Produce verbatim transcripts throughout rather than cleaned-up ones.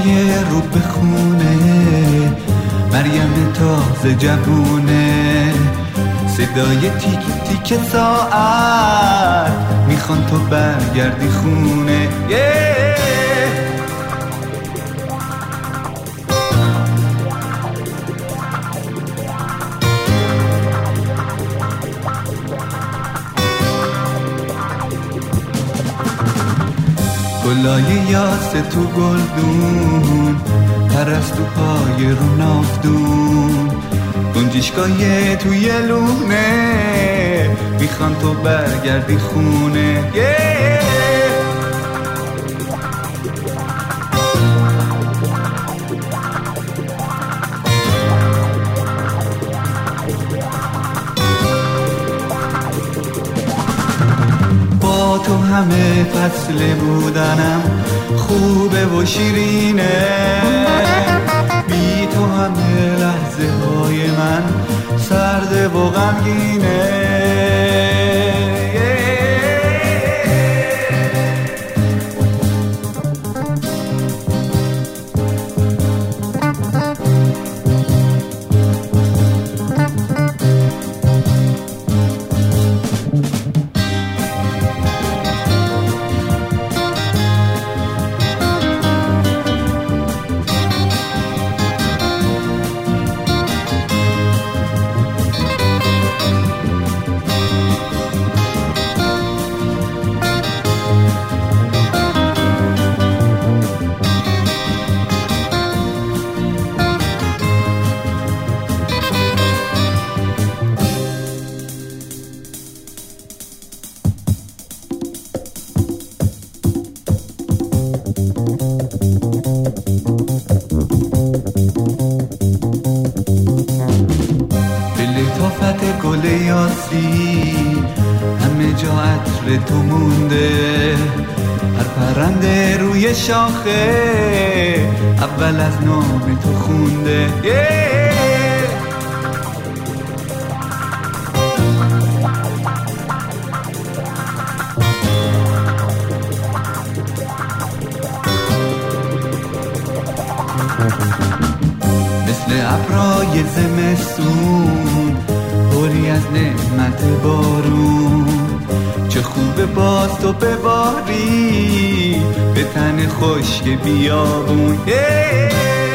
که رو به خونه، مریم تازه جوونه، صدای تیک تیک ساعت میخوان تو برگردی خونه. yeah! گلای یاس تو گلدون، پرستو پای رو نافدون، گنجشکای توی لونه میخوان تو برگردی خونه. yeah! با تو همه فصل بودنم خوبه و شیرینه، بی تو همه لحظه های من سرده و غمگینه. گل یاسی همه جا عطر تو مونده، هر پرنده روی شاخه اول از نام تو خونده. yeah! مثل ابرای زمستون پری از نعمت بارون، چه خوبه باز تو بباری به تن خشک بیابون. yeah!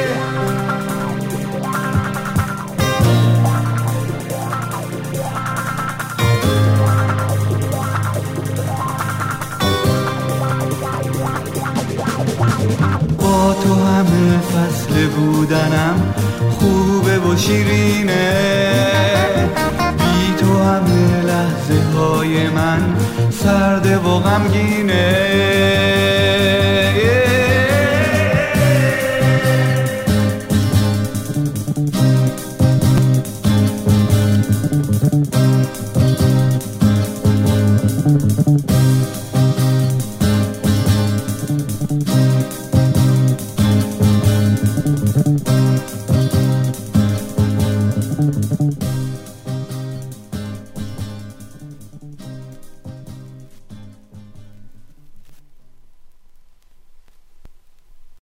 با تو همه فصل بودنم خوبه و شیرینه، بی تو همه لحظه های من سرده و غمگینه.